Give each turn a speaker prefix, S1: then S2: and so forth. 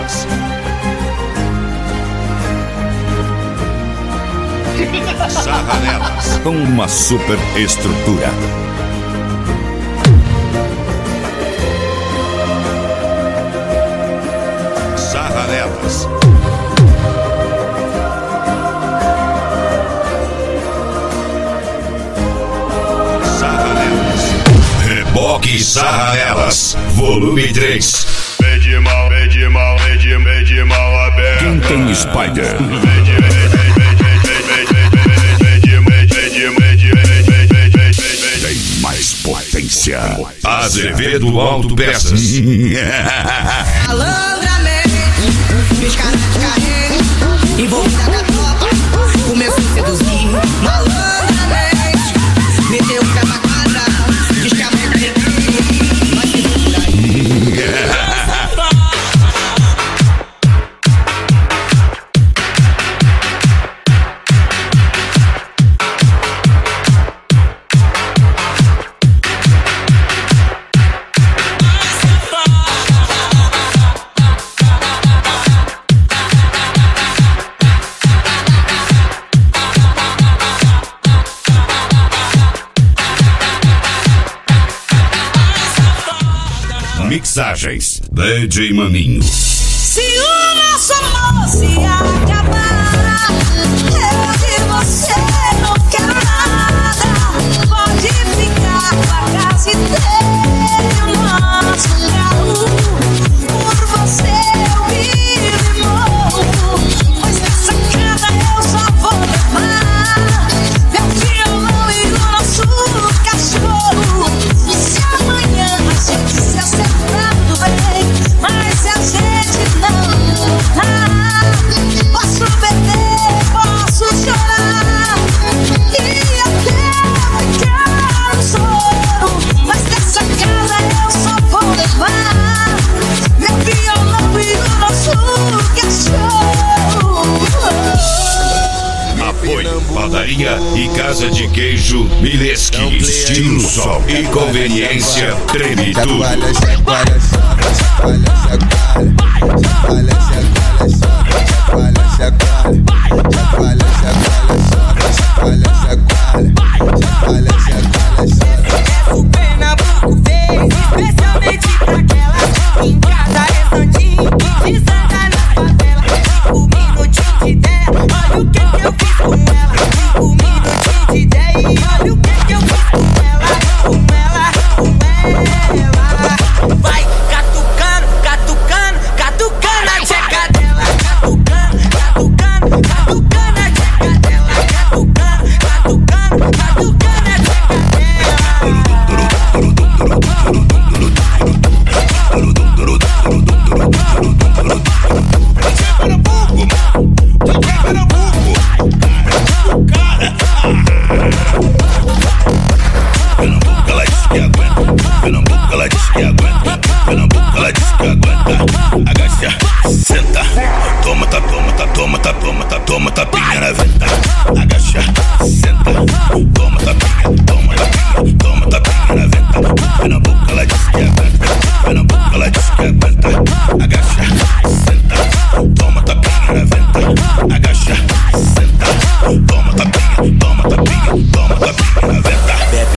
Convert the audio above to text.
S1: nelas. Sarra nelas.
S2: Com uma super estrutura.
S1: Sarra nelas. Sarra nelas. Reboque Sarra nelas. Volume 3.
S3: Vede mal aberto.
S2: Quem tem Spider? Tem mais potência.
S1: Azevedo Autopeças.
S4: Malandramente, piscada de carreira, envolvida com a tropa, começou a seduzir. Malandramente, meteu o pé pra quadra, diz que a mãe tá requinte, mas se por aí.
S1: Mixagens DJ Maninho.
S4: Se o nosso amor se acabar, eu de você não quero nada. Pode ficar com a casa inteira, o nosso carro. Por você eu vivo e morro, pois nessa casa eu só vou levar meu violão e o nosso cachorro. E se amanhã a gente se acertar, tudo bem, mas se a gente não, posso beber, posso chorar e até ficar no sono, mas dessa casa eu só vou levar meu violão e o nosso cachorro.
S1: Apoio Padaria e Casa de Queijo Mileski. Estilo Sol e conveniência treme tudo.
S4: O Pernambuco fez especialmente pra aquelas em casa é santinho que desanda na favela. 5 minutinhos de ideia, olha o que eu fiz com ela. 5 minutinhos de ideia e olha o que eu fiz com ela. Com ela. Vai catucando, catucando, catucando a tcheca dela. Catucando, catucando, catucando a tcheca dela. Catucando, catucando, catucando a tcheca dela.
S3: Pernambuco, ela diz que aguenta. Pernambuco, ela diz que aguenta. Agacha, senta. Toma, tapinha na venta.